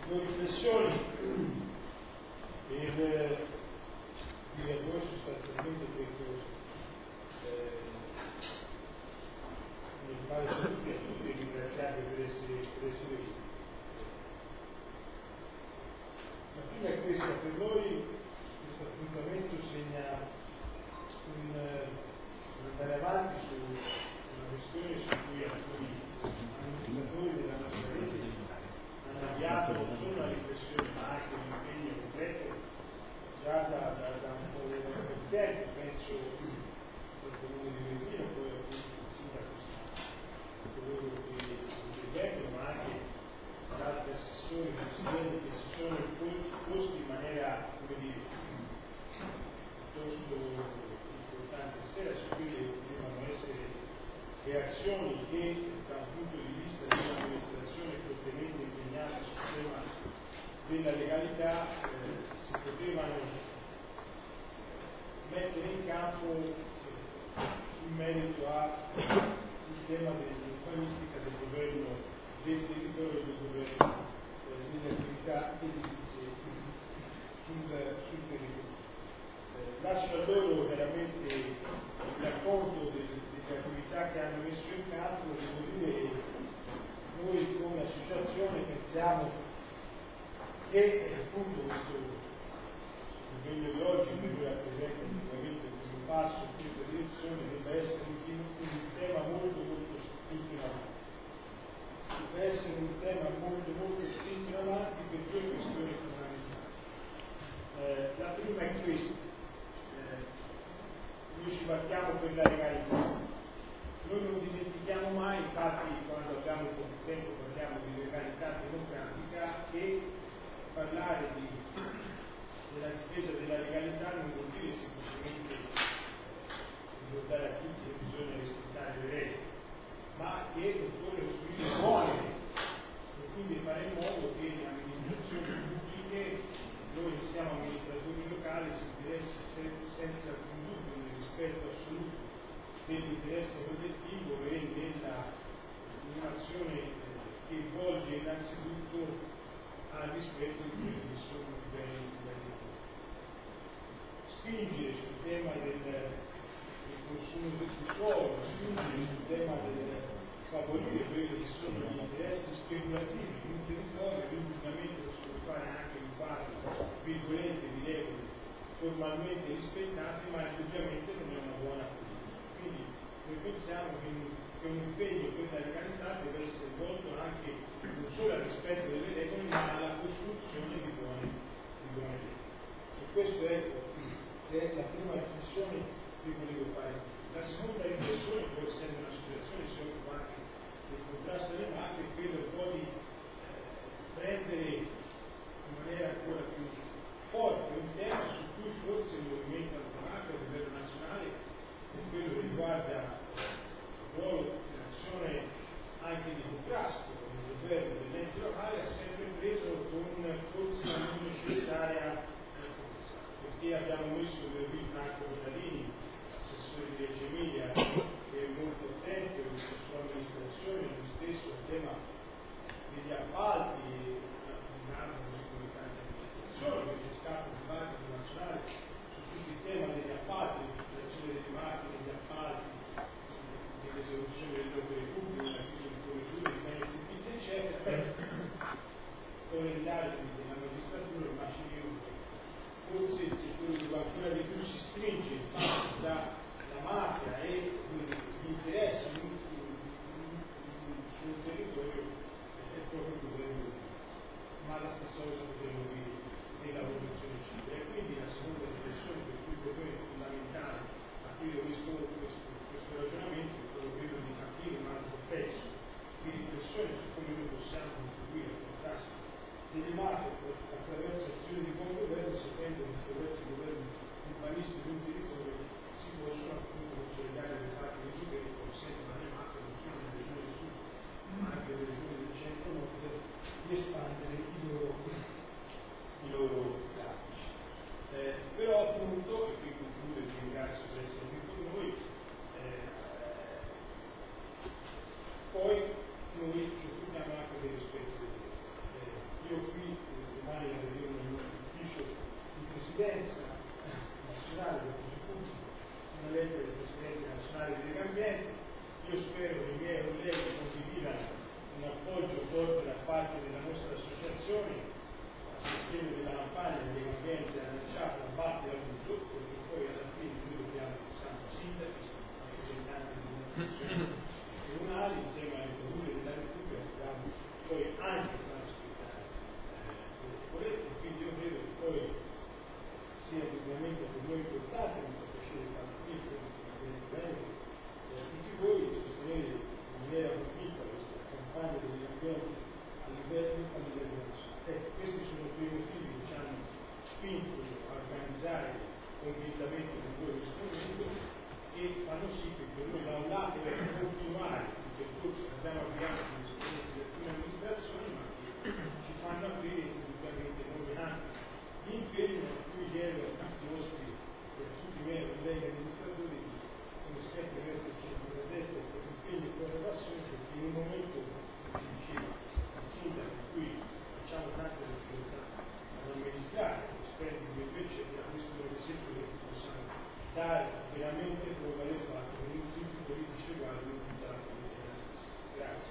due riflessioni per dire a voi sostanzialmente questo mi pare tutti a tutti ringraziati per essere qui. La prima è questa: per noi questo appuntamento segna un andare avanti su una questione su cui alcuni amministratori della nostra rete hanno avviato non solo una riflessione ma anche un impegno concreto già da un po' di tempo. Penso al comune di Berlino, poi appunto il sindaco coloro che intervengono, ma anche ad altri assessori, consiglieri che si sono posti in maniera, come dire, piuttosto importante sera su quelle che devono essere reazioni che da un punto di vista di un'amministrazione fortemente impegnata sul tema della legalità si potevano mettere in campo in merito al tema dell'urbanistica, del governo del territorio e del governo delle attività edilizie sul territorio. Lascio a loro veramente il racconto delle attività che hanno messo in campo. Devo dire, noi come associazione pensiamo che appunto questo impegno di oggi, che noi rappresenta sicuramente il primo passo in questa direzione, debba essere un tema molto spinto in avanti. Deve essere un tema molto spinto in avanti per due questioni fondamentali. La prima è questa: noi ci battiamo per la legalità. Noi non dimentichiamo mai, infatti quando abbiamo poco tempo parliamo di legalità democratica, che parlare della difesa della legalità non vuol dire semplicemente ricordare a tutti che bisogna rispettare le regole, ma che occorre costruire buone regole e quindi fare in modo che le amministrazioni pubbliche, noi siamo amministratori locali, si interessi senza alcun dubbio nel rispetto assoluto dell'interesse collettivo e un'azione che volge innanzitutto al rispetto di quelli che sono i beni comuni. Spingere sul tema del consumo del suolo, spingere sul tema del favorire quelli che sono gli interessi speculativi di un territorio, l'indubbiamente lo si può fare anche in parte virgolette di regole formalmente rispettate, ma indubbiamente non è una buona politica. Quindi noi pensiamo che un impegno per la legalità deve essere volto anche non solo al rispetto delle regole, ma alla costruzione di buone regole. E questa è la prima riflessione che volevo fare. La seconda riflessione, pur essendo un'associazione che si occupa anche del contrasto alle mafie, è quella un po' di prendere in maniera ancora più forte un tema su cui forse il movimento antimafia a livello nazionale, per quello che riguarda il ruolo dell'azione anche di contrasto con il governo dell'ente locale, ha sempre preso con forse la non necessaria forza, perché abbiamo messo per qui Franco Rodalini, assessore di Reggio Emilia, che è molto attento in questa sua amministrazione, lui stesso, al tema degli appalti, come tante amministrazioni, che c'è stato un dibattito nazionale su tutto il tema degli appalti, l'utilizzazione delle macchine, degli appalti, dell'esecuzione delle opere pubbliche, la chiusa di fornitura di beni e servizi, eccetera. Con le indagini della magistratura, ma forse il settore dove ancora di più si stringe dalla mafia e gli interessi sul territorio è proprio il governo, ma la stessa cosa potremmo dire della produzione civile. E quindi la seconda riflessione per cui per noi è fondamentale aprire questo ragionamento è proprio quello di aprire un altro pezzo di riflessione su come noi possiamo contribuire al contrasto delle mafie attraverso azioni di buon governo, sapendo che attraverso il governo urbanistico di un territorio si possono appunto consolidare le parti del governo che consentono alle mafie non solo nelle regioni del sud ma anche nelle regioni del centro-nord di espandere i loro traffici. Però appunto, e qui concludo e vi ringrazio per essere qui con noi, poi noi ci occupiamo anche del rispetto delle regole. Io qui parte della nostra associazione, a sostegno della campagna dell'ambiente, ha lanciato a battere abuso, perché poi alla fine noi dobbiamo, siamo sindaci, rappresentanti delle istituzioni comunali, insieme alle comuni della Repubblica, dobbiamo poi anche far rispettare le regole, e quindi io credo che poi sia ovviamente per noi importante, mi fa piacere fare qui, tutti voi sostenere in maniera convinta questa campagna dell'ambiente a livello nazionale. Questi sono i due motivi che ci hanno spinto a organizzare convintamente con voi questo evento, e fanno sì che per noi da un lato è continuare il percorso che abbiamo avviato con l'esperienza di alcune amministrazioni, ma che ci fanno aprire indubbiamente nuovi ambiti. L'impegno a cui chiedo a tutti i nostri, a tutti i miei colleghi amministratori, come sempre mettere il centro della destra per l'impegno e per la passione, perché in un momento, come diceva il sindaco, in cui facciamo tante difficoltà ad amministrare, spendere invece questo è un esempio che possiamo dare veramente come valore fatto con tutti i politici uguali in tutta la comunità. Grazie.